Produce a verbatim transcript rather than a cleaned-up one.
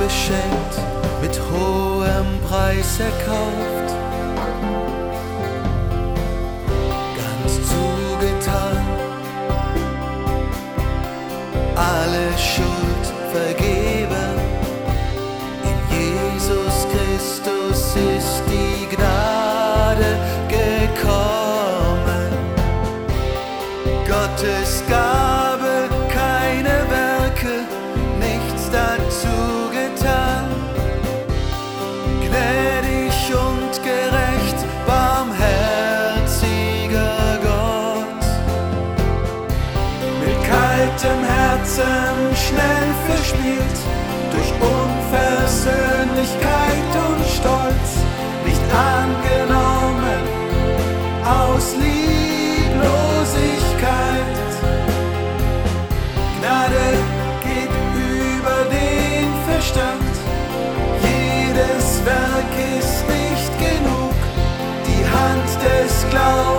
geschenkt, mit hohem Preis erkauft, ganz zugetan, alle Schuld vergeben. In Jesus Christus ist die Gnade gekommen. Gottes Gabe, keine Werke, nichts dazu getan. Gnädig und gerecht, barmherziger Gott. Mit kaltem Herzen schnell verspielt, durch Unversöhnlichkeit und Stolz, nicht angenommen aus Lieblosigkeit. Gnade geht über den Verstand, jedes Werk ist nicht genug, die Hand des Glaubens